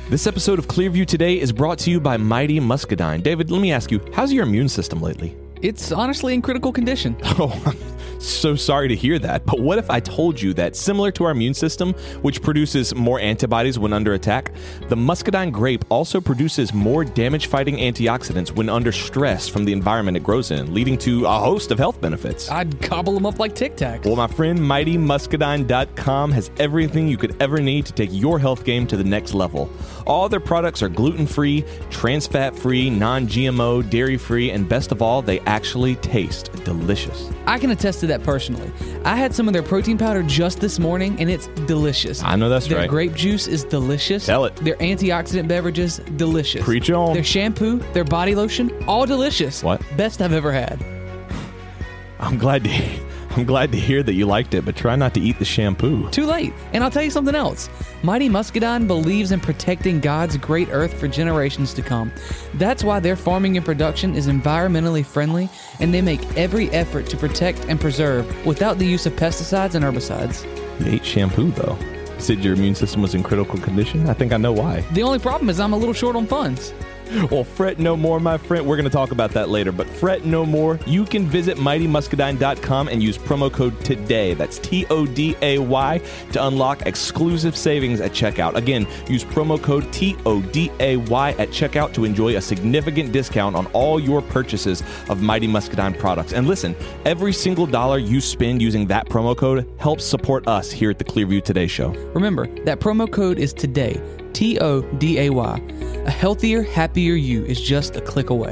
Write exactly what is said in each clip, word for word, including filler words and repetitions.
This episode of Clearview Today is brought to you by Mighty Muscadine. David, let me ask you, how's your immune system lately? It's honestly in critical condition. Oh, I'm so sorry to hear that. But what if I told you that similar to our immune system, which produces more antibodies when under attack, the muscadine grape also produces more damage-fighting antioxidants when under stress from the environment it grows in, leading to a host of health benefits? I'd gobble them up like Tic Tacs. Well, my friend, mighty muscadine dot com has everything you could ever need to take your health game to the next level. All their products are gluten-free, trans-fat-free, non-G M O, dairy-free, and best of all, they actually taste delicious. I can attest to that personally. I had some of their protein powder just this morning, and it's delicious. I know that's their right. Their grape juice is delicious. Tell it. Their antioxidant beverages, delicious. Preach on. Their shampoo, their body lotion, all delicious. What? Best I've ever had. I'm glad to I'm glad to hear that you liked it, but try not to eat the shampoo. Too late. And I'll tell you something else. Mighty Muscadine believes in protecting God's great earth for generations to come. That's why their farming and production is environmentally friendly, and they make every effort to protect and preserve without the use of pesticides and herbicides. You ate shampoo, though. You said your immune system was in critical condition? I think I know why. The only problem is I'm a little short on funds. Well, fret no more, my friend. We're going to talk about that later, but fret no more. You can visit mighty muscadine dot com and use promo code TODAY, that's T O D A Y, to unlock exclusive savings at checkout. Again, use promo code T O D A Y at checkout to enjoy a significant discount on all your purchases of Mighty Muscadine products. And listen, every single dollar you spend using that promo code helps support us here at the Clearview Today Show. Remember, that promo code is TODAY, T O D A Y. A healthier, happier you is just a click away.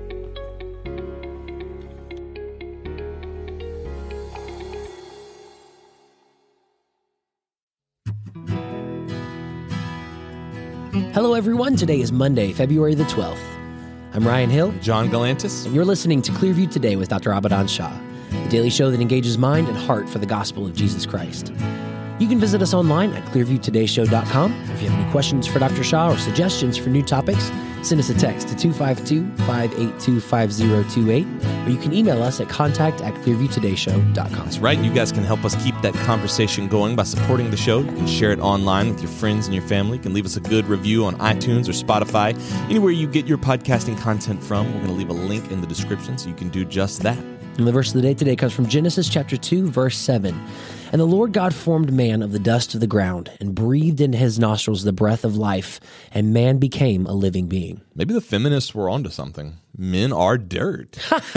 Hello, everyone. Today is Monday, February the twelfth. I'm Ryan Hill. John Galantis. And you're listening to Clearview Today with Doctor Abadan Shah, the daily show that engages mind and heart for the gospel of Jesus Christ. You can visit us online at clearview today show dot com. If you have any questions for Doctor Shah or suggestions for new topics, send us a text to two five two, five eight two, five zero two eight, or you can email us at contact at clearview today show dot com. That's right. You guys can help us keep that conversation going by supporting the show. You can share it online with your friends and your family. You can leave us a good review on iTunes or Spotify. Anywhere you get your podcasting content from, we're going to leave a link in the description so you can do just that. And the verse of the day today comes from Genesis chapter two, verse seven. And the Lord God formed man of the dust of the ground and breathed into his nostrils the breath of life, and man became a living being. Maybe the feminists were onto something. Men are dirt.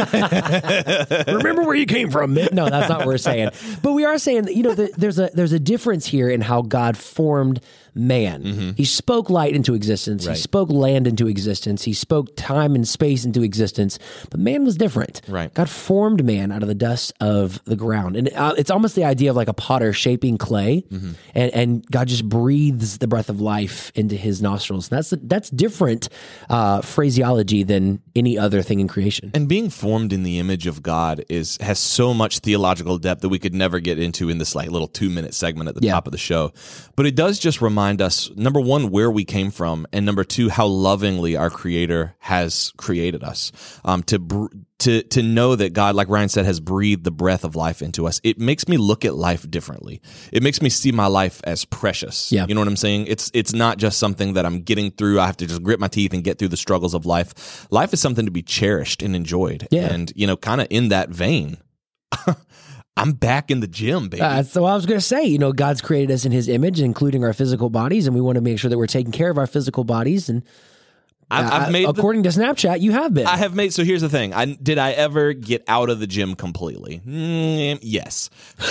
Remember where you came from. No, that's not what we're saying. But we are saying that, you know, the, there's a there's a difference here in how God formed man. Mm-hmm. He spoke light into existence. Right. He spoke land into existence. He spoke time and space into existence. But man was different. Right. God formed man out of the dust of the ground. And uh, it's almost the idea of like a potter shaping clay. Mm-hmm. And, and God just breathes the breath of life into his nostrils. And that's, that's different uh, phraseology than any other thing in creation. And being formed in the image of God is has so much theological depth that we could never get into in this like little two-minute segment at the yeah. top of the show. But it does just remind us, number one, where we came from, and number two, how lovingly our Creator has created us. Um, to br- to to know that God, like Ryan said, has breathed the breath of life into us. It makes me look at life differently. It makes me see my life as precious. Yeah. You know what I'm saying? It's it's not just something that I'm getting through. I have to just grit my teeth and get through the struggles of life. Life is something to be cherished and enjoyed. Yeah. And, you know, kind of in that vein, I'm back in the gym, baby. Uh, so I was going to say, you know, God's created us in his image, including our physical bodies, and we want to make sure that we're taking care of our physical bodies. And I've, uh, I've made according the, to Snapchat, you have been. I have made. So here's the thing. I, did I ever get out of the gym completely? Mm, yes.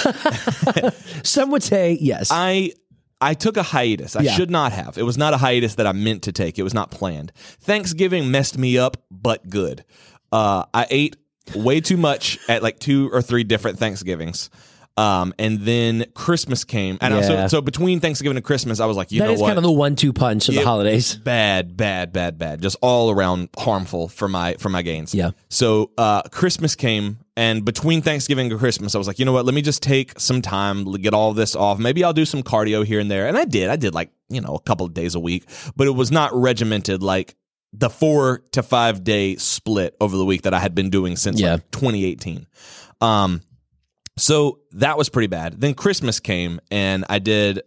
Some would say yes. I I took a hiatus. I Yeah. should not have. It was not a hiatus that I meant to take. It was not planned. Thanksgiving messed me up, but good. Uh, I ate way too much at like two or three different Thanksgivings. Um, and then Christmas came. And I, so, Yeah. so between Thanksgiving and Christmas, I was like, you that know is what? kind of the one two punch of the It- holidays. Bad, bad, bad, bad. Just all around harmful for my for my gains. Yeah. So uh, Christmas came, and between Thanksgiving and Christmas, I was like, you know what? Let me just take some time, get all this off. Maybe I'll do some cardio here and there. And I did. I did like, you know, a couple of days a week, but it was not regimented like the four to five day split over the week that I had been doing since Yeah. like twenty eighteen. Um, so that was pretty bad. Then Christmas came, and I did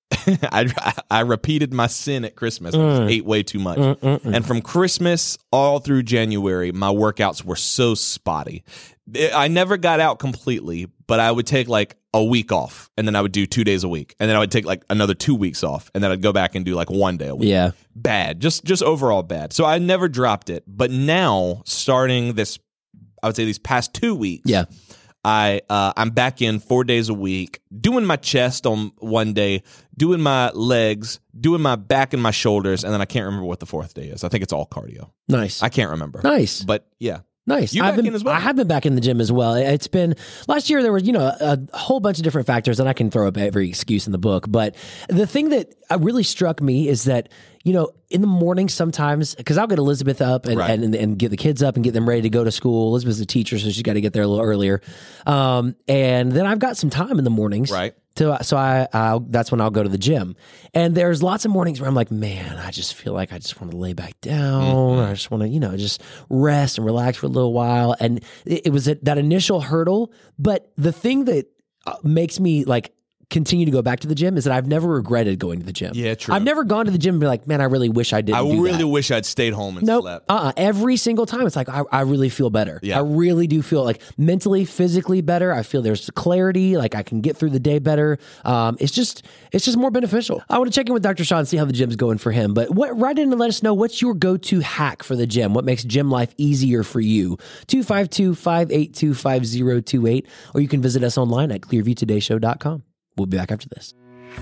I, I repeated my sin at Christmas. I just ate way too much. Mm, mm, mm. And from Christmas all through January, my workouts were so spotty. I never got out completely, but I would take like a week off, and then I would do two days a week, and then I would take like another two weeks off, and then I'd go back and do like one day a week. Yeah. Bad. Just just overall bad. So I never dropped it. But now, starting this, I would say these past two weeks, yeah. I uh, I'm back in four days a week, doing my chest on one day, doing my legs, doing my back and my shoulders, and then I can't remember what the fourth day is. I think it's all cardio. Nice. I can't remember. Nice. But yeah. Nice. You I've back been, in as well? I have been back in the gym as well. It's been last year. There was, you know, a, a whole bunch of different factors, and I can throw up every excuse in the book. But the thing that really struck me is that, you know, in the morning sometimes, because I'll get Elizabeth up and, Right. and and get the kids up and get them ready to go to school. Elizabeth's a teacher, so she's got to get there a little earlier. Um, and then I've got some time in the mornings. Right. To, so I, I'll, that's when I'll go to the gym. And there's lots of mornings where I'm like, man, I just feel like I just want to lay back down. Mm-hmm. I just want to, you know, just rest and relax for a little while. And it, it was a, that initial hurdle. But the thing that uh, makes me like continue to go back to the gym is that I've never regretted going to the gym. Yeah, true. I've never gone to the gym and be like, man, I really wish I didn't I do really that. wish I'd stayed home and Nope. slept. Uh-uh. Every single time, it's like, I, I really feel better. Yeah. I really do feel like mentally, physically better. I feel there's clarity, like I can get through the day better. Um, it's just it's just more beneficial. I want to check in with Doctor Shaw and see how the gym's going for him. But what, write in and let us know, what's your go-to hack for the gym? What makes gym life easier for you? two five two, five eight two, five zero two eight. Or you can visit us online at clearview today show dot com. We'll be back after this.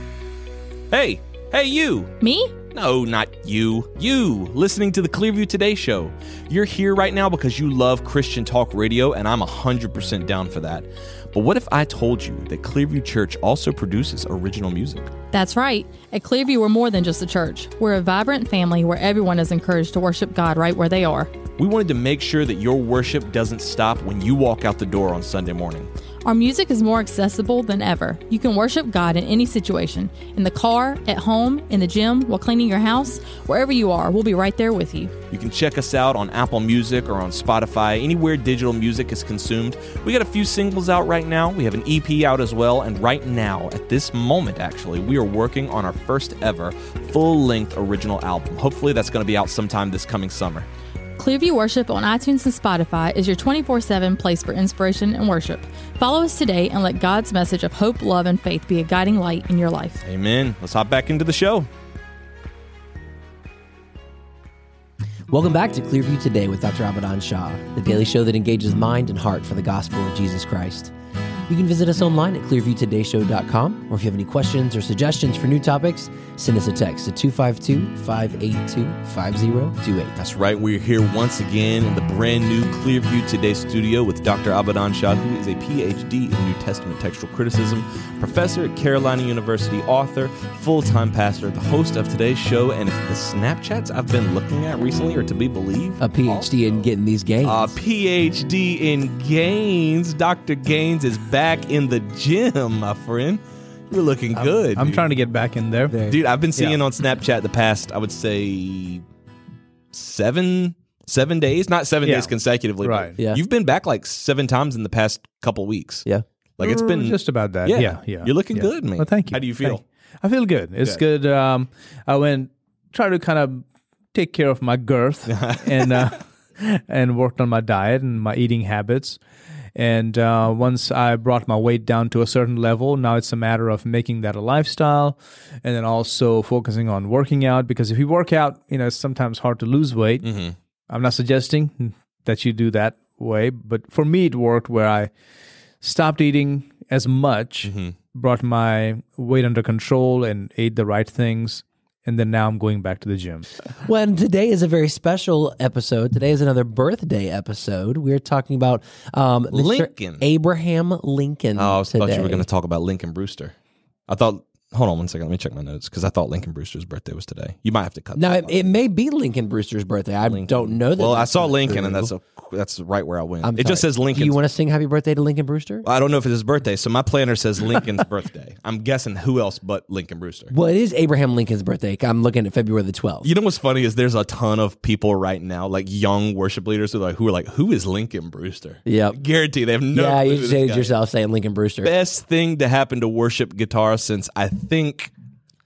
Hey, hey, you. Me? No, not you. You, listening to the Clearview Today Show. You're here right now because you love Christian talk radio, and I'm one hundred percent down for that. But what if I told you that Clearview Church also produces original music? That's right. At Clearview, we're more than just a church. We're a vibrant family where everyone is encouraged to worship God right where they are. We wanted to make sure that your worship doesn't stop when you walk out the door on Sunday morning. Our music is more accessible than ever. You can worship God in any situation. In the car, at home, in the gym, while cleaning your house, wherever you are, we'll be right there with you. You can check us out on Apple Music or on Spotify, anywhere digital music is consumed. We got a few singles out right now. We have an E P out as well. And right now, at this moment actually, we are working on our first ever full-length original album. Hopefully that's going to be out sometime this coming summer. Clearview Worship on iTunes and Spotify is your twenty-four seven place for inspiration and worship. Follow us today and let God's message of hope, love, and faith be a guiding light in your life. Amen. Let's hop back into the show. Welcome back to Clearview Today with Doctor Abadan Shah, the daily show that engages mind and heart for the gospel of Jesus Christ. You can visit us online at clearview today show dot com, or if you have any questions or suggestions for new topics, send us a text at two five two, five eight two, five zero two eight. That's right. We're here once again in the brand new Clearview Today studio with Doctor Abadan Shah, who is a P H D in New Testament textual criticism, professor at Carolina University, author, full-time pastor, the host of today's show. And if the Snapchats I've been looking at recently are to be believed, A P H D in getting these gains. a P H D in Gaines. Doctor Gaines is back in the gym, my friend. You're looking good. I'm dude. trying to get back in there. Dude, I've been seeing Yeah. on Snapchat the past, I would say, seven seven days. Not seven Yeah. days consecutively. but Right. Yeah. You've been back like seven times in the past couple weeks. Yeah. Like it's been just about that. Yeah. Yeah, yeah. You're looking yeah. good, man. Well, thank you. How do you feel? Thank you. I feel good. It's good. Um, I went try to kind of take care of my girth and uh, and worked on my diet and my eating habits. And uh, once I brought my weight down to a certain level, now it's a matter of making that a lifestyle, and then also focusing on working out. Because if you work out, you know, it's sometimes hard to lose weight. Mm-hmm. I'm not suggesting that you do that way, but for me, it worked where I stopped eating as much, Mm-hmm. brought my weight under control, and ate the right things. And then now I'm going back to the gym. Well, today is a very special episode. Today is another birthday episode. We're talking about um, Mister Lincoln. Abraham Lincoln. Oh, I was- thought today. you were going to talk about Lincoln Brewster. I thought, hold on one second. Let me check my notes because I thought Lincoln Brewster's birthday was today. You might have to cut Now, that it, out. it may be Lincoln Brewster's birthday. I Lincoln. don't know that. Well, I that's saw not Lincoln, and true. that's a, that's right where I went. I'm it just sorry. says Lincoln. Do you want to sing happy birthday to Lincoln Brewster? I don't know if it's his birthday, so my planner says Lincoln's birthday. I'm guessing who else but Lincoln Brewster. Well, it is Abraham Lincoln's birthday. I'm looking at February the twelfth. You know what's funny is there's a ton of people right now, like young worship leaders, who are like, who are like, who is Lincoln Brewster? Yep. Guarantee they have no. yeah, clue you who this just guy yourself saying Lincoln Brewster. is. Best thing to happen to worship guitar since I think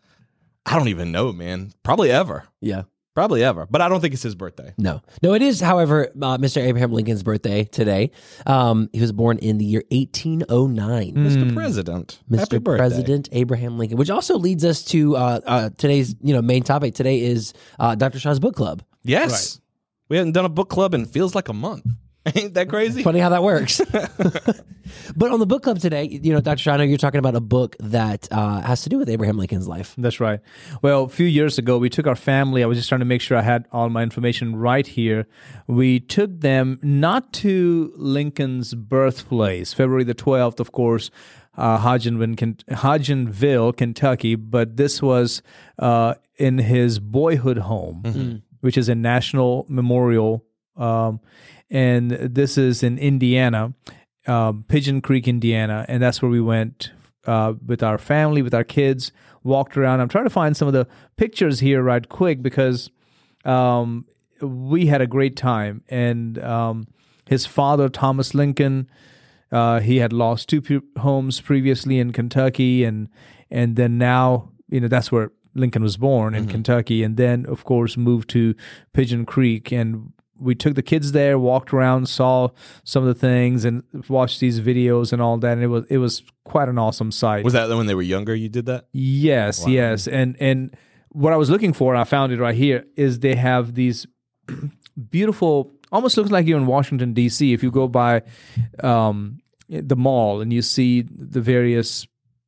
I don't even know, man. Probably ever. Yeah. Probably ever. But I don't think it's his birthday. No. No, it is, however, uh, Mister Abraham Lincoln's birthday today. Um, he was born in the year eighteen oh nine. Mister President. Mister Happy birthday. President Abraham Lincoln, which also leads us to uh, uh, today's you know main topic. Today is uh, Doctor Shaw's book club. Yes. We haven't done a book club in feels like a month. Ain't that crazy? Funny how that works. But on the book club today, you know, Doctor Shaw, I know you're talking about a book that uh, has to do with Abraham Lincoln's life. That's right. Well, a few years ago, we took our family. I was just trying to make sure I had all my information right here. We took them not to Lincoln's birthplace, February the twelfth, of course, uh, Hodgenville, Hodgenville, Kentucky, but this was uh, in his boyhood home, mm-hmm. which is a national memorial. Um, and this is in Indiana, um, Pigeon Creek, Indiana, and that's where we went uh, with our family, with our kids, walked around. I'm trying to find some of the pictures here right quick because um, we had a great time. And um, his father, Thomas Lincoln, uh, he had lost two p- homes previously in Kentucky, and and then now, you know, that's where Lincoln was born, in mm-hmm. Kentucky, and then, of course, moved to Pigeon Creek. And we took the kids there, walked around, saw some of the things, and watched these videos and all that. And it was it was quite an awesome sight. Was that when they were younger you did that? Yes, wow. yes. And and what I was looking for, and I found it right here, is they have these beautiful, almost looks like you're in Washington, D C If you go by um, the mall and you see the various,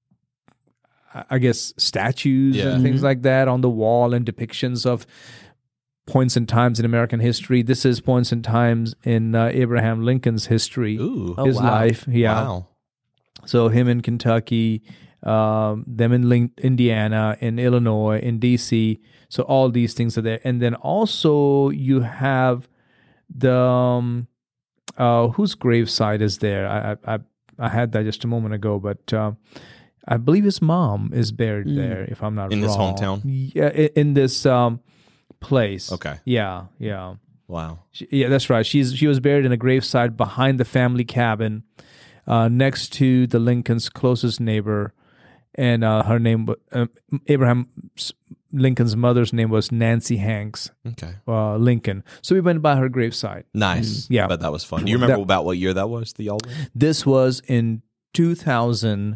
I guess, statues yeah. and things like that on the wall, and depictions of points and times in American history. This is points and times in uh, Abraham Lincoln's history, Ooh. his oh, wow. life. Yeah. Wow. So him in Kentucky, um, them in Lin- Indiana, in Illinois, in D C So all these things are there. And then also you have the, um, uh, whose gravesite is there? I, I, I had that just a moment ago, but uh, I believe his mom is buried mm. there, if I'm not in wrong. In his hometown? Yeah, in, in this um, place. Okay. Yeah, yeah. Wow. She, yeah, that's right. She's She was buried in a gravesite behind the family cabin, uh, next to the Lincoln's closest neighbor, and uh, her name, uh, Abraham Lincoln's mother's name was Nancy Hanks. Okay. Uh, Lincoln. So we went by her gravesite. Nice. Yeah. I bet that was fun. Do you remember that, about what year that was that y'all went? This was in two thousand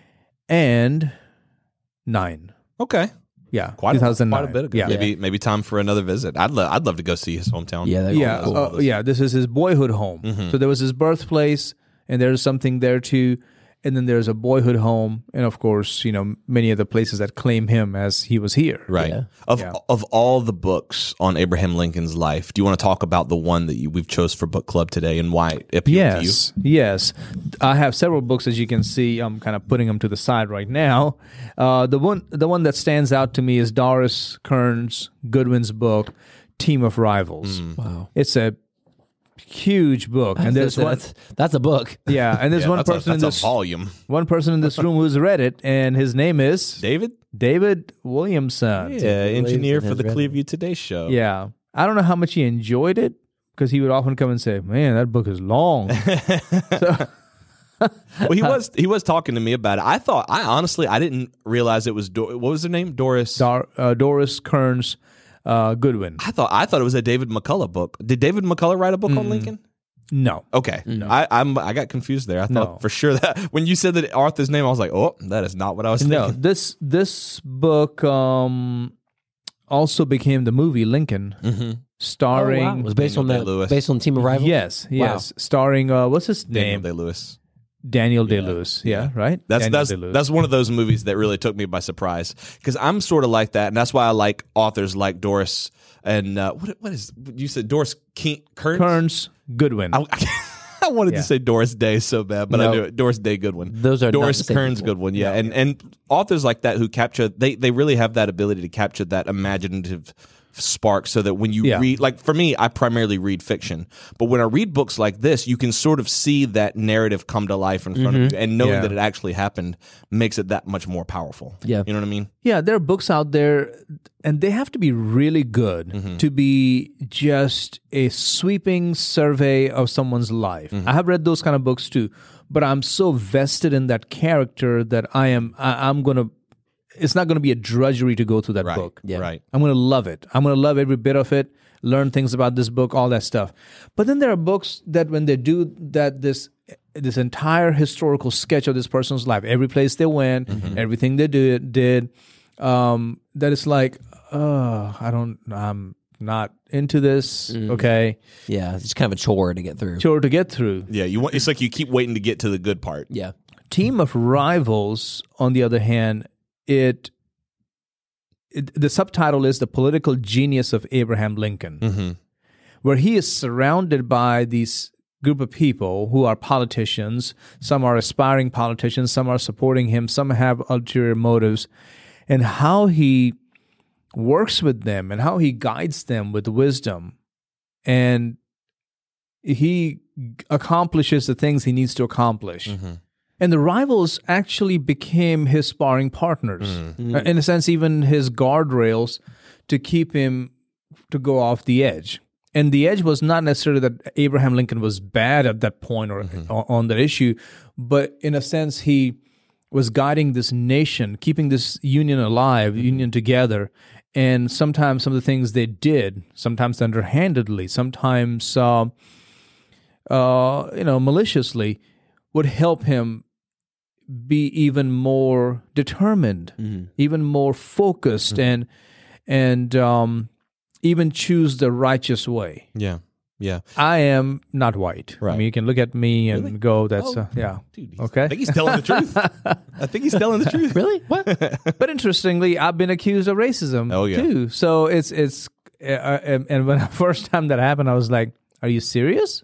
nine. Okay. Yeah, quite two thousand nine. A, quite a bit ago. Yeah. Maybe maybe time for another visit. I'd lo- I'd love to go see his hometown. Yeah, yeah, cool. uh, yeah. This is his boyhood home. Mm-hmm. So there was his birthplace, and there's something there too. And then there's a boyhood home, and of course, you know, many of the places that claim him as he was here. Right. Yeah. Of Yeah. of all the books on Abraham Lincoln's life, do you want to talk about the one that you, we've chose for book club today and why it appealed Yes, to you? yes. I have several books, as you can see. I'm kind of putting them to the side right now. Uh, the one, the one that stands out to me is Doris Kearns Goodwin's book, Team of Rivals. Mm. Wow. It's a huge book, and there's one. That's, that's a book. Yeah, and there's Yeah, one that's person a, in that's this a volume. one person in this room who's read it, and his name is David? David Williamson. Yeah, engineer Williamson for the has read Clearview Today Show. Yeah. I don't know how much he enjoyed it, because he would often come and say, "Man, that book is long." So, Well, he was he was talking to me about it. I thought I honestly I didn't realize it was Dor- what was her name? Doris. Dor- uh, Doris Kearns uh, Goodwin. I thought I thought it was a David McCullough book. Did David McCullough write a book Mm. on Lincoln? No. Okay, I I'm, I got confused there. I thought No. for sure that when you said that Arthur's name, I was like, oh, that is not what I was No, thinking. this this book um, also became the movie Lincoln, Mm-hmm. starring. Oh, wow. It was based Daniel on the Day-Lewis. based on Team of Rivals. Yes, yes, starring uh, what's his Daniel name? Day Lewis. Daniel Day Lewis. Yeah, right. That's Daniel that's Day-Lewis. that's one of those movies that really took me by surprise because I'm sort of like that, and that's why I like authors like Doris and uh, what what is you said Doris Ke- Kearns? Kearns Goodwin. I, I wanted Yeah. to say Doris Day so bad, but I No. knew it. Doris Day Goodwin. Those are not Doris the same Kearns people. Goodwin. Yeah, and and authors like that who capture they they really have that ability to capture that imaginative spark so that when you Yeah. read, like for me, I primarily read fiction, but when I read books like this, you can sort of see that narrative come to life in front of you, and knowing Yeah. that it actually happened makes it that much more powerful. Yeah. You know what I mean? Yeah, there are books out there, and they have to be really good Mm-hmm. to be just a sweeping survey of someone's life. Mm-hmm. I have read those kind of books too, but I'm so vested in that character that I am I, I'm going to it's not going to be a drudgery to go through that Right. book. Yeah. Right. I'm going to love it. I'm going to love every bit of it, learn things about this book, all that stuff. But then there are books that when they do that, this this entire historical sketch of this person's life, every place they went, Mm-hmm. everything they did, did um, that it's like, oh, I don't, I'm not into this. Mm. Okay, Yeah, it's kind of a chore to get through. sure to get through. Yeah, you want. It's like you keep waiting to get to the good part. Yeah. Team of Rivals, on the other hand, it, it the subtitle is The Political Genius of Abraham Lincoln, Mm-hmm. where he is surrounded by these group of people who are politicians. Some are aspiring politicians, some are supporting him, some have ulterior motives, and how he works with them and how he guides them with wisdom, and he accomplishes the things he needs to accomplish. Mm-hmm. And the Rivals actually became his sparring partners. Mm-hmm. Uh, In a sense, even his guardrails to keep him to go off the edge. And the edge was not necessarily that Abraham Lincoln was bad at that point or Mm-hmm. on, on that issue, but in a sense, he was guiding this nation, keeping this union alive, Mm-hmm. union together. And sometimes some of the things they did, sometimes underhandedly, sometimes uh, uh, you know, maliciously, would help him be even more determined, even more focused, and and um, even choose the righteous way. Yeah. Yeah. I am not white. I Right. mean, you can look at me and Really? go, "That's Oh, uh, yeah, Dude, he's- okay." I think he's telling the truth. I think he's telling the truth. Really? What? But interestingly, I've been accused of racism Oh, yeah. too. So it's it's uh, and, and when the first time that happened, I was like, "Are you serious?"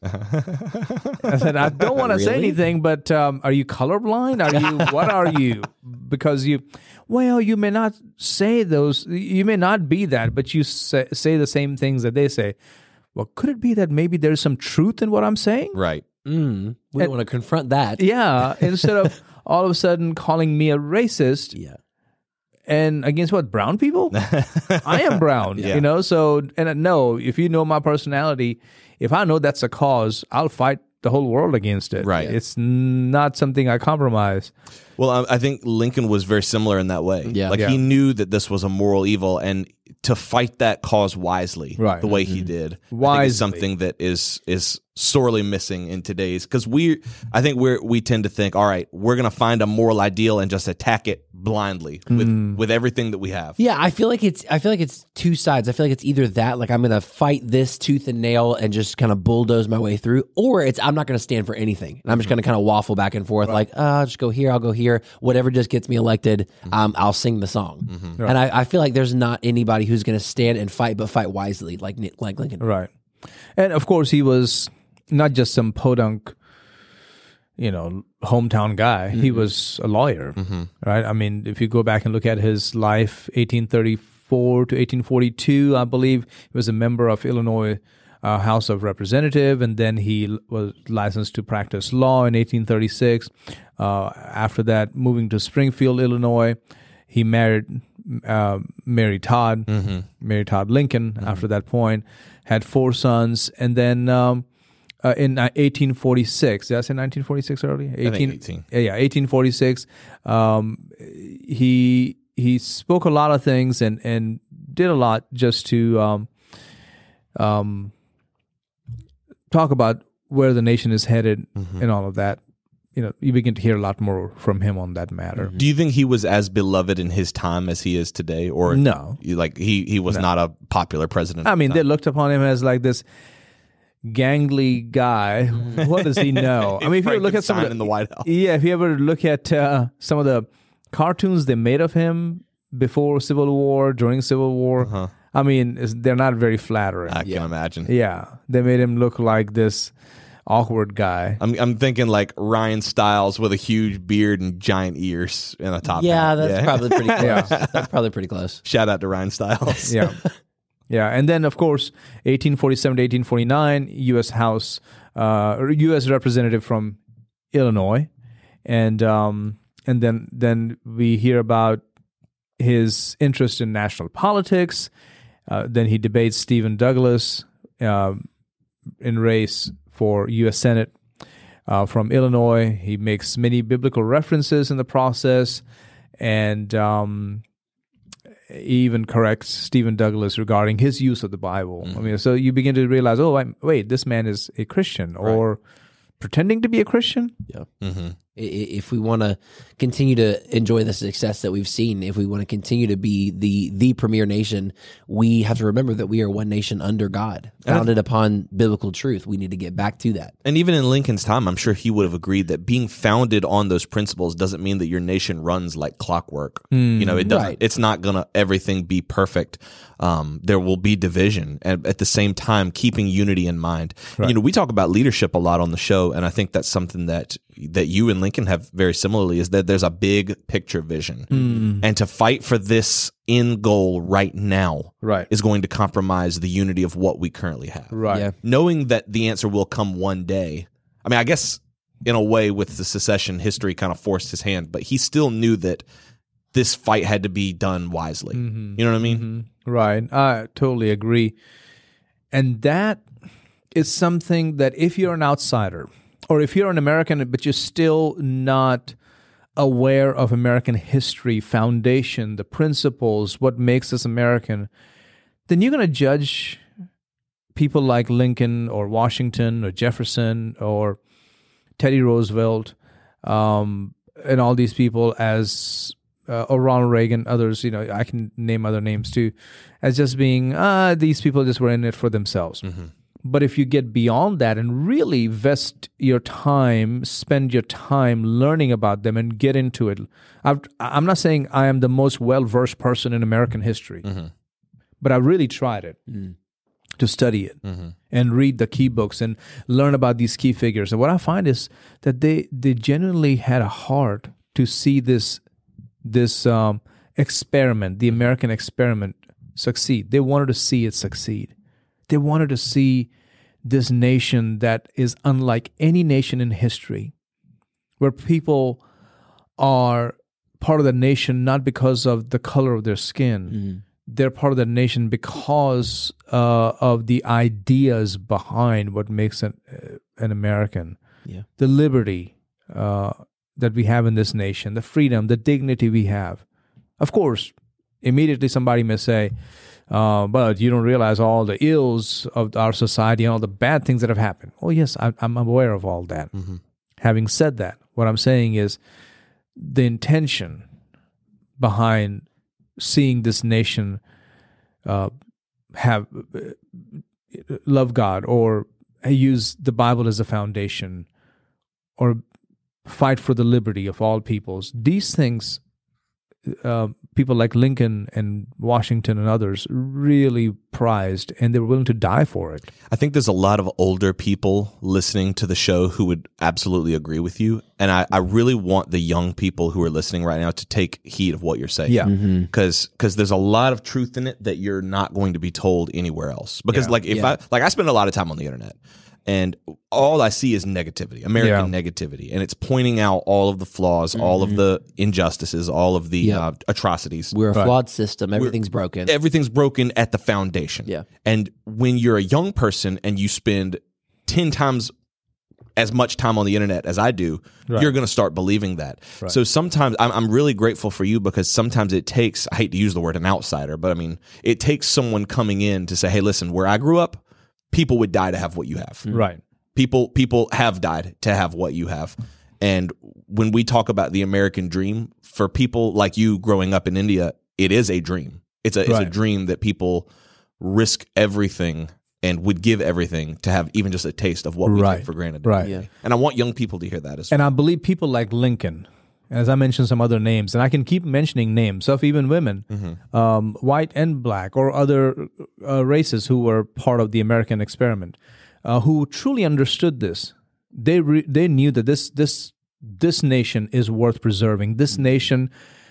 I said, "I don't want to say Really? anything, but um, are you colorblind? Are you what are you? Because you, well, you may not say those. You may not be that, but you say, say the same things that they say. Well, could it be that maybe there's some truth in what I'm saying? Right. Mm, we don't want to confront that. Yeah. Instead of all of a sudden calling me a racist." Yeah. And against what, brown people? I am brown, Yeah. you know. So, and uh, no, if you know my personality, if I know that's a cause, I'll fight the whole world against it. Right. It's not something I compromise. Well, I I think Lincoln was very similar in that way. Yeah. Like Yeah. he knew that this was a moral evil, and to fight that cause wisely, Right. the way he did, I think Wisely. is something that is is sorely missing in today's. Because we, I think we we tend to think, all right, we're going to find a moral ideal and just attack it blindly with with everything that we have. Yeah, I feel like it's I feel like it's two sides. I feel like it's either that, like I'm gonna fight this tooth and nail and just kind of bulldoze my way through, or it's I'm not gonna stand for anything. And I'm just gonna kind of waffle back and forth, like, uh, I'll just go here, I'll go here. Whatever just gets me elected, um, I'll sing the song. And I, I feel like there's not anybody who's gonna stand and fight, but fight wisely, like Ni- like Lincoln. Right. And of course, he was not just some podunk, you know, hometown guy. He was a lawyer, right? I mean, if you go back and look at his life, eighteen thirty-four to eighteen forty-two, I believe he was a member of Illinois uh, House of Representative, and then he l- was licensed to practice law in eighteen thirty-six. Uh, after that, moving to Springfield, Illinois, he married uh, Mary Todd, Mary Todd Lincoln. After that point, had four sons, and then um, uh, in uh, eighteen forty-six, did I say nineteen forty-six earlier? think eighteen. Yeah, yeah, eighteen forty-six. Um, he he spoke a lot of things and and did a lot just to um, um, talk about where the nation is headed and all of that. You know, you begin to hear a lot more from him on that matter. Do you think he was as beloved in his time as he is today, or No. you, like he he was not a popular president? I at the mean, time? they looked upon him as like this gangly guy. What does he know? I mean, if you look at some of Frankenstein in the White House. yeah, if you ever look at uh, some of the cartoons they made of him before Civil War, during Civil War, I mean, it's, they're not very flattering. I can imagine. yeah, they made him look like this awkward guy. I'm I'm thinking like Ryan Stiles with a huge beard and giant ears and a top Yeah, hat. that's probably pretty close. That's probably pretty close. Shout out to Ryan Stiles. Yeah. Yeah, and then of course, eighteen forty-seven to eighteen forty-nine, U S House, uh, U S representative from Illinois, and um, and then then we hear about his interest in national politics. Uh, then he debates Stephen Douglas um, in race for U S Senate uh, from Illinois. He makes many biblical references in the process, and um, even corrects Stephen Douglas regarding his use of the Bible. Mm-hmm. I mean, so you begin to realize, oh, I'm, wait, this man is a Christian, right. or pretending to be a Christian. Yeah. Mm-hmm. If we want to continue to enjoy the success that we've seen, if we want to continue to be the the premier nation, we have to remember that we are one nation under God, founded upon biblical truth. We need to get back to that. And even in Lincoln's time, I'm sure he would have agreed that being founded on those principles doesn't mean that your nation runs like clockwork. Mm, you know, it doesn't. Right. It's not gonna everything be perfect. Um, there will be division, and at the same time, keeping unity in mind. Right. You know, we talk about leadership a lot on the show, and I think that's something that that you and Lincoln have very similarly, is that there's a big picture vision. Mm. And to fight for this end goal right now right. is going to compromise the unity of what we currently have. Right. Yeah. Knowing that the answer will come one day. I mean, I guess in a way with the secession, history kind of forced his hand, but he still knew that this fight had to be done wisely. Mm-hmm. You know what I mean? Mm-hmm. Right. I totally agree. And that is something that if you're an outsider, or if you're an American, but you're still not aware of American history, foundation, the principles, what makes us American, then you're going to judge people like Lincoln or Washington or Jefferson or Teddy Roosevelt um, and all these people as, uh, or Ronald Reagan, others, you know, I can name other names too, as just being, ah, these people just were in it for themselves. Mm-hmm. But if you get beyond that and really invest your time, spend your time learning about them and get into it. I've, I'm not saying I am the most well-versed person in American history, mm-hmm. but I really tried it mm. to study it mm-hmm. and read the key books and learn about these key figures. And what I find is that they, they genuinely had a heart to see this, this um, experiment, the American experiment, succeed. They wanted to see it succeed. They wanted to see this nation that is unlike any nation in history, where people are part of the nation not because of the color of their skin. Mm-hmm. They're part of the nation because uh, of the ideas behind what makes an, uh, an American. Yeah. The liberty uh, that we have in this nation, the freedom, the dignity we have. Of course, immediately somebody may say, Uh, but you don't realize all the ills of our society and all the bad things that have happened. Oh, yes, I, I'm aware of all that. Mm-hmm. Having said that, what I'm saying is the intention behind seeing this nation uh, have uh, love God or use the Bible as a foundation or fight for the liberty of all peoples. These things Uh, people like Lincoln and Washington and others really prized, and they were willing to die for it. I think there's a lot of older people listening to the show who would absolutely agree with you, and I, I really want the young people who are listening right now to take heed of what you're saying. Yeah, because mm-hmm. because there's a lot of truth in it that you're not going to be told anywhere else. Because yeah. like if yeah. I like I spend a lot of time on the internet. And all I see is negativity, American yeah. negativity. And it's pointing out all of the flaws, mm-hmm. all of the injustices, all of the yep. uh, atrocities. We're a right. flawed system. Everything's We're, broken. Everything's broken at the foundation. Yeah. And when you're a young person and you spend ten times as much time on the internet as I do, right. you're going to start believing that. Right. So sometimes I'm, I'm really grateful for you because sometimes it takes, I hate to use the word an outsider, but I mean, it takes someone coming in to say, hey, listen, where I grew up, people would die to have what you have. Right. People people have died to have what you have. And when we talk about the American dream, for people like you growing up in India, it is a dream. It's a, right. it's a dream that people risk everything and would give everything to have even just a taste of what we right. take for granted. Right. Yeah. And I want young people to hear that as well. And I believe people like Lincoln, as I mentioned some other names, and I can keep mentioning names of even women, mm-hmm. um, white and black, or other uh, races who were part of the American experiment, uh, who truly understood this. They re- they knew that this this this nation is worth preserving. This nation,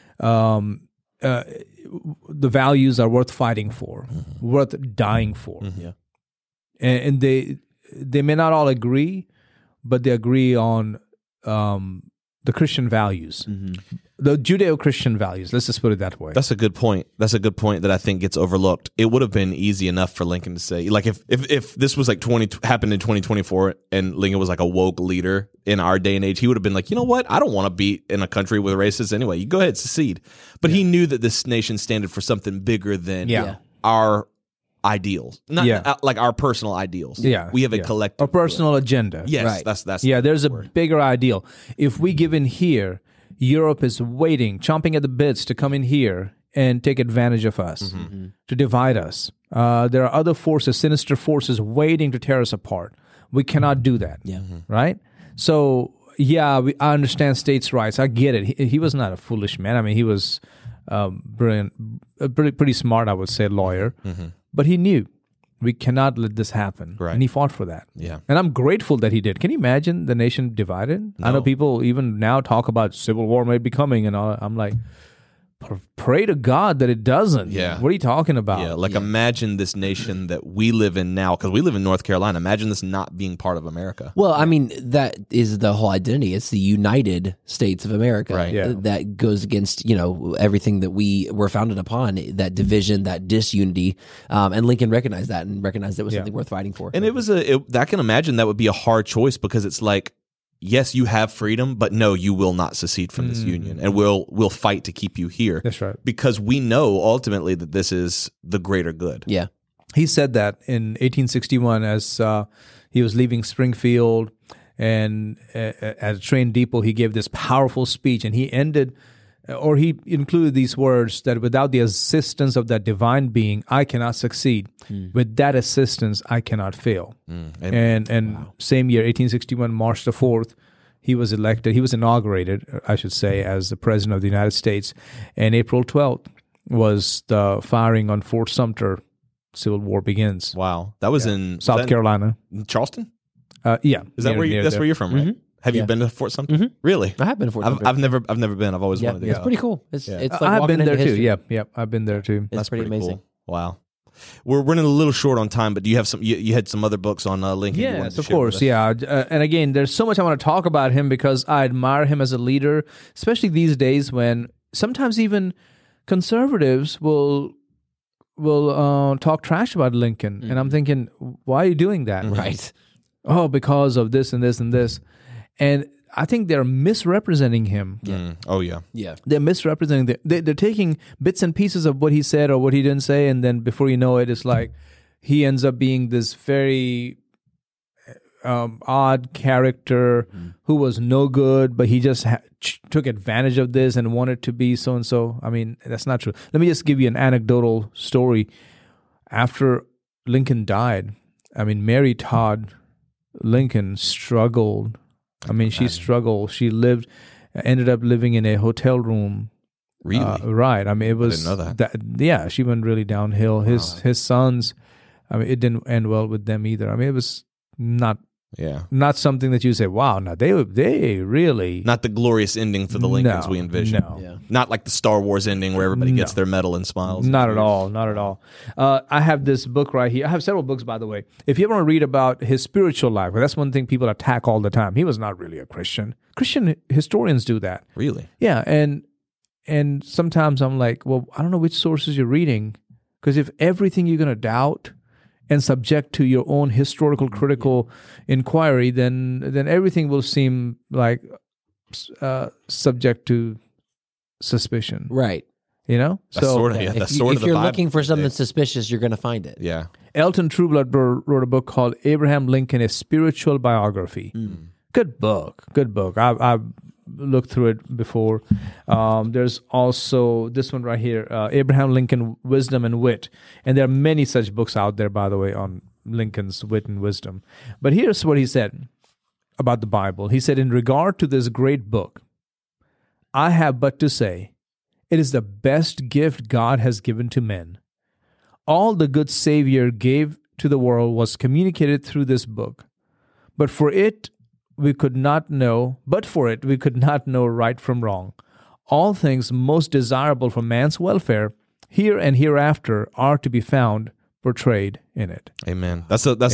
um, uh, the values are worth fighting for, mm-hmm. worth dying for. Mm-hmm. Yeah. And, and they they may not all agree, but they agree on. Um, the Christian values. Mm-hmm. the Judeo-Christian values. Let's just put it that way. That's a good point. That's a good point that I think gets overlooked. It would have been easy enough for Lincoln to say, like, if if, if this was like twenty happened in twenty twenty-four and Lincoln was like a woke leader in our day and age, he would have been like, you know what? I don't want to be in a country with racists anyway. You go ahead, secede. But yeah. he knew that this nation stood for something bigger than yeah. our ideals, not yeah. uh, like our personal ideals. Yeah, we have a yeah. collective, a personal agenda. Yes, right. that's that's yeah. There's a word. bigger ideal. If we give in here, Europe is waiting, chomping at the bits to come in here and take advantage of us, mm-hmm. Mm-hmm. to divide us. Uh, there are other forces, sinister forces, waiting to tear us apart. We cannot do that. Yeah. Mm-hmm. Right. So yeah, we, I understand states' rights. I get it. He, he was not a foolish man. I mean, he was um, brilliant, uh, pretty pretty smart, I would say, lawyer. Mm-hmm. But he knew we cannot let this happen, right. and he fought for that. Yeah, and I'm grateful that he did. Can you imagine the nation divided? No. I know people even now talk about civil war may be coming, and all. I'm like, pray to God that it doesn't. Yeah. What are you talking about? Yeah, like Yeah. imagine this nation that we live in now, because we live in North Carolina. Imagine this not being part of America. Well, I mean, that is the whole identity. It's the United States of America. Right. Yeah. That goes against, you know, everything that we were founded upon, that division, that disunity. Um, and Lincoln recognized that and recognized it was Yeah. something worth fighting for. And it was a, it, I can imagine that would be a hard choice, because it's like, yes, you have freedom, but no, you will not secede from this Mm-hmm. union, and we'll we'll fight to keep you here. That's right. Because we know ultimately that this is the greater good. Yeah. He said that in eighteen sixty-one as uh, he was leaving Springfield, and uh, at a train depot, he gave this powerful speech, and he ended, or he included these words, that without the assistance of that divine being, I cannot succeed. Mm. With that assistance, I cannot fail. Mm. And and, and wow. same year, eighteen sixty-one, March the fourth, he was elected, he was inaugurated, I should say, as the President of the United States. And April twelfth was the firing on Fort Sumter. Civil War begins. Wow. That was yeah. in South that Carolina. In Charleston? Uh, yeah. Is that near, where you, that's there. where you're from, right? Mm-hmm. Have yeah. you been to Fort Sumter? Mm-hmm. Really? I have been to Fort I've, Sumter. I've never I've never been. I've always yeah. wanted to It's go. pretty cool. It's, Yeah. it's like I've walking been there into too. history. Yeah, yeah. I've been there too. It's That's pretty, pretty amazing. Cool. Wow. We're running a little short on time, but do you have some? You, you had some other books on uh, Lincoln. you wanted Yes, to of share with course. us? Yeah. Uh, and again, there's so much I want to talk about him, because I admire him as a leader, especially these days when sometimes even conservatives will will uh, talk trash about Lincoln. Mm-hmm. And I'm thinking, why are you doing that? Right. Oh, because of this and this and this. And I think they're misrepresenting him. Mm. Oh, yeah. Yeah. They're misrepresenting. The, they, they're taking bits and pieces of what he said or what he didn't say, and then before you know it, it's like he ends up being this very um, odd character mm. who was no good, but he just ha- ch- took advantage of this and wanted to be so and so. I mean, that's not true. Let me just give you an anecdotal story. After Lincoln died, I mean, Mary Todd Lincoln struggled. I mean, she struggled. She lived, ended up living in a hotel room. Really? Uh, right. I mean, it was. I didn't know that. that. Yeah, she went really downhill. His Wow. his sons, I mean, it didn't end well with them either. I mean, it was not Yeah. not something that you say, wow, now they they really. Not the glorious ending for the Lincolns No, we envision. no. Yeah. Not like the Star Wars ending where everybody gets No. their medal and smiles. Not at all. Not at all. Uh, I have this book right here. I have several books, by the way. If you ever want to read about his spiritual life, well, that's one thing people attack all the time. He was not really a Christian. Christian historians do that. Really? Yeah, and and sometimes I'm like, well, I don't know which sources you're reading, because if everything you're going to doubt and subject to your own historical critical inquiry, then then everything will seem like uh, subject to suspicion. Right. You know, That's sort of, yeah, if that's you, sort if of the you're vibe looking for something today. suspicious, you're going to find it. Yeah. Elton Trueblood bro- wrote a book called Abraham Lincoln: A Spiritual Biography. Mm. Good book. Good book. I've, I've looked through it before. Um, there's also this one right here, uh, Abraham Lincoln: Wisdom and Wit. And there are many such books out there, by the way, on Lincoln's wit and wisdom. But here's what he said about the Bible. He said, in regard to this great book, I have but to say, it is the best gift God has given to men. All the good Savior gave to the world was communicated through this book. But for it, we could not know, but for it, we could not know right from wrong. All things most desirable for man's welfare, here and hereafter, are to be found portrayed in it. Amen. That's a that's Yeah. a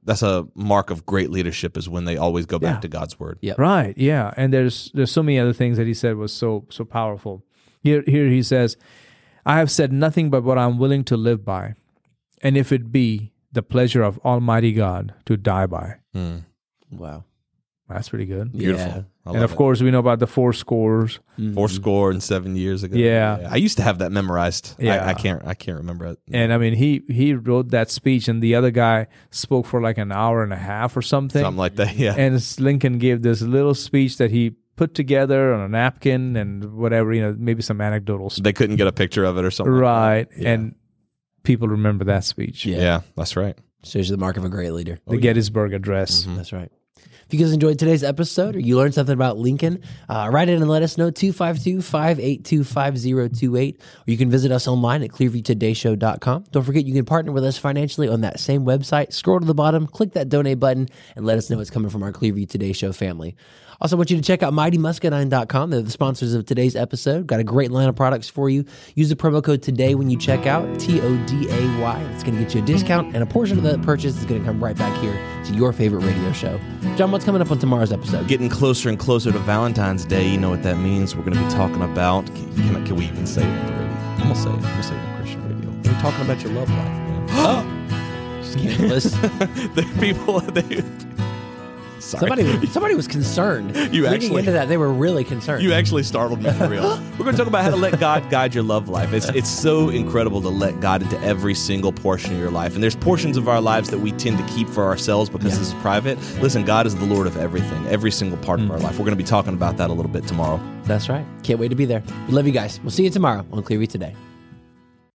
that's a mark of great leadership is when they always go back Yeah. to God's word. Yep. Right, yeah. And there's there's so many other things that he said was so so powerful. Here here he says, I have said nothing but what I'm willing to live by, and if it be the pleasure of Almighty God to die by. Mm. Wow. That's pretty good. Beautiful. Yeah. I And love of it. course, we know about the four scores. Four score and seven years ago. Yeah. I used to have that memorized. Yeah. I, I can't. I can't remember it. And I mean, he he wrote that speech, and the other guy spoke for like an hour and a half or something. Something like that. Yeah. And Lincoln gave this little speech that he put together on a napkin and whatever, you know, maybe some anecdotal stuff. They couldn't get a picture of it or something. Right. Like that. Yeah. And people remember that speech. Yeah. yeah, that's right. Shows you the mark of a great leader. The Gettysburg Address. That's right. If you guys enjoyed today's episode or you learned something about Lincoln, uh, write in and let us know, two five two, five eight two, five zero two eight. Or you can visit us online at clearview today show dot com. Don't forget you can partner with us financially on that same website. Scroll to the bottom, click that donate button, and let us know it's coming from our Clearview Today Show family. Also, I want you to check out mighty muscadine dot com. They're the sponsors of today's episode. Got a great line of products for you. Use the promo code TODAY when you check out, T O D A Y. It's going to get you a discount, and a portion of that purchase is going to come right back here to your favorite radio show. John, what's coming up on tomorrow's episode? Getting closer and closer to Valentine's Day. You know what that means. We're going to be talking about. Can, can, can we even say it on the radio? I'm gonna say it. I'm gonna say it on Christian radio. We're talking about your love life. Man. Oh, scandalous. The people. They, sorry. Somebody, somebody was concerned. You Leading actually- into that, they were really concerned. You actually startled me for real. We're going to talk about how to let God guide your love life. It's it's so incredible to let God into every single portion of your life. And there's portions of our lives that we tend to keep for ourselves because this is private. Listen, God is the Lord of everything, every single part of our life. We're going to be talking about that a little bit tomorrow. That's right. Can't wait to be there. We love you guys. We'll see you tomorrow on Clearview Today.